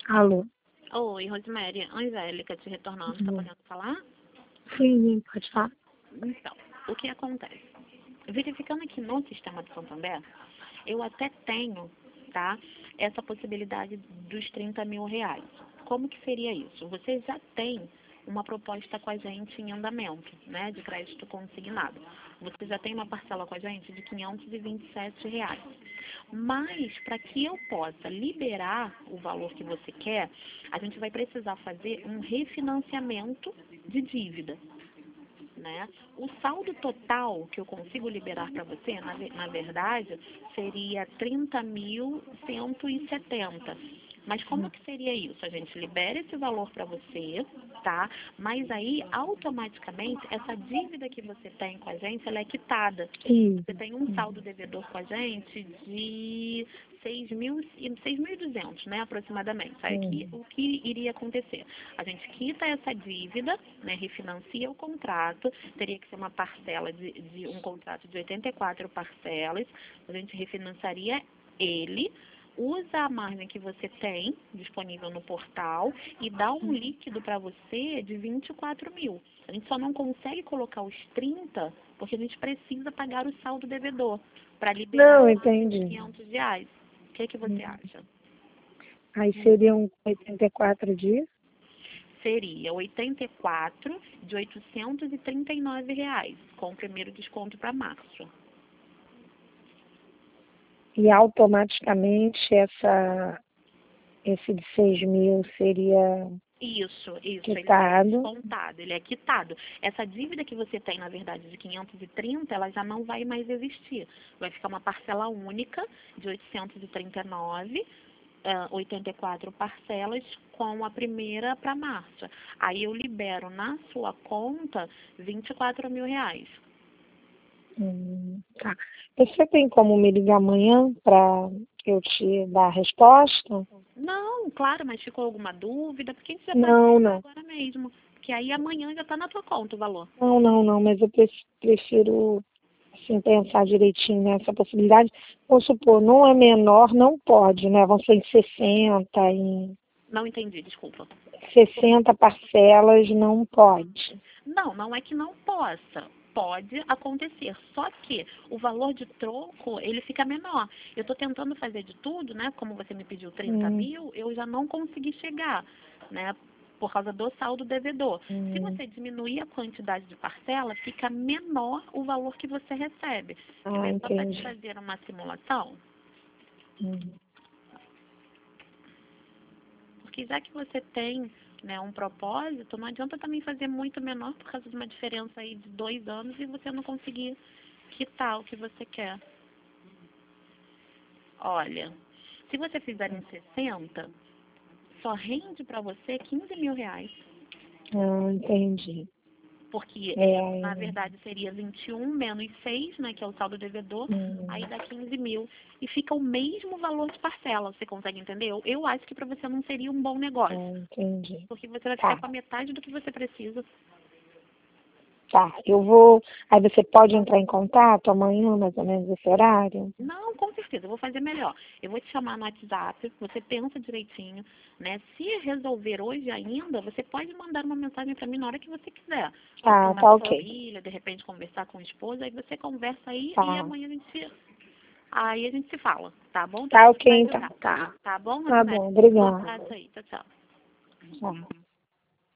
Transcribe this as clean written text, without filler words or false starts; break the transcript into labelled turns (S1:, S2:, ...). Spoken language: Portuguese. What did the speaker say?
S1: Alô?
S2: Oi, Rosemary. Angélica te retornando. Está podendo falar?
S1: Sim, pode falar.
S2: Então, o que acontece? Verificando aqui no sistema de Santander, eu até tenho, tá, essa possibilidade dos 30 mil reais. Como que seria isso? Você já tem uma proposta com a gente em andamento, né, de crédito consignado. Você já tem uma parcela com a gente de R$ 527 reais. Mas, para que eu possa liberar o valor que você quer, a gente vai precisar fazer um refinanciamento de dívida. Né? O saldo total que eu consigo liberar para você, na verdade, seria 30.170. Mas como que seria isso? A gente libera esse valor para você, tá? Mas aí, automaticamente, essa dívida que você tem com a gente, ela é quitada. Você tem um saldo devedor com a gente de 6.200, né, aproximadamente. Aí o que iria acontecer? A gente quita essa dívida, né, refinancia o contrato, teria que ser uma parcela de um contrato de 84 parcelas, a gente refinanciaria ele, usa a margem que você tem disponível no portal e dá um líquido para você de 24 mil. A gente só não consegue colocar os 30 porque a gente precisa pagar o saldo devedor para liberar
S1: Não,
S2: os
S1: entendi.
S2: 500 reais. O que você acha?
S1: Aí seriam 84 dias?
S2: Seria 84 de 839 reais, com o primeiro desconto para março.
S1: E automaticamente esse de 6 mil seria
S2: Isso,
S1: quitado.
S2: ele é descontado, ele é quitado. Essa dívida que você tem, na verdade, de 530, ela já não vai mais existir. Vai ficar uma parcela única de 839, 84 parcelas com a primeira para março. Aí eu libero na sua conta 24 mil reais.
S1: Tá. Você tem como me ligar amanhã para eu te dar a resposta?
S2: Não, claro, mas ficou alguma dúvida? Porque a gente já pode
S1: Não,
S2: ligar
S1: não.
S2: agora mesmo. Porque aí amanhã já está na tua conta o valor.
S1: Não, mas eu prefiro assim, pensar direitinho nessa possibilidade. Vamos supor, não é menor, não pode, né? Vão ser em 60, em
S2: Não entendi, desculpa.
S1: 60 parcelas, não pode.
S2: Não é que não possa. Pode acontecer, só que o valor de troco, ele fica menor. Eu estou tentando fazer de tudo, né? Como você me pediu 30 mil, eu já não consegui chegar, né? Por causa do saldo devedor. Se você diminuir a quantidade de parcela, fica menor o valor que você recebe. Quer ver? Só para te
S1: Entendi.
S2: fazer uma simulação, porque já que você tem, né, um propósito, não adianta também fazer muito menor por causa de uma diferença aí de 2 anos e você não conseguir quitar o que você quer. Olha, se você fizer em 60, só rende para você 15 mil reais.
S1: Entendi.
S2: Porque, na verdade, seria 21 menos 6, né, que é o saldo devedor, aí dá 15 mil. E fica o mesmo valor de parcela, você consegue entender? Eu acho que para você não seria um bom negócio.
S1: Entendi.
S2: Porque você vai ficar com a metade do que você precisa.
S1: Tá, eu vou. Aí você pode entrar em contato amanhã, mais ou menos, esse horário?
S2: Não, com certeza, eu vou fazer melhor. Eu vou te chamar no WhatsApp, você pensa direitinho, né? Se resolver hoje ainda, você pode mandar uma mensagem para mim na hora que você quiser.
S1: Tá,
S2: Contar
S1: tá
S2: com a
S1: ok.
S2: família, de repente conversar com a esposa, aí você conversa aí
S1: Tá.
S2: e amanhã a gente se fala, tá bom?
S1: Tá
S2: Pra
S1: ok,
S2: te
S1: então.
S2: ajudar.
S1: Tá.
S2: Tá bom,
S1: Tá
S2: Rosemary?
S1: bom,
S2: Um
S1: obrigada.
S2: abraço aí, tchau, tchau.
S1: Tchau.